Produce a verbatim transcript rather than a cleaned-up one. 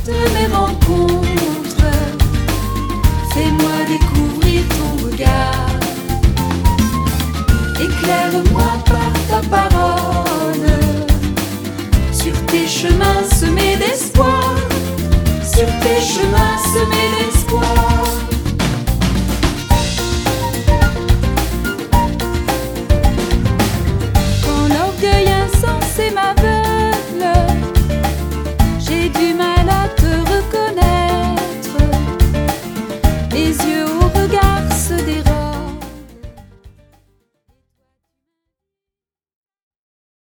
de mes rencontres. Fais-moi découvrir ton regard. Éclaire-moi par ta parole. Sur tes chemins semés d'espoir. Sur tes chemins semés d'espoir.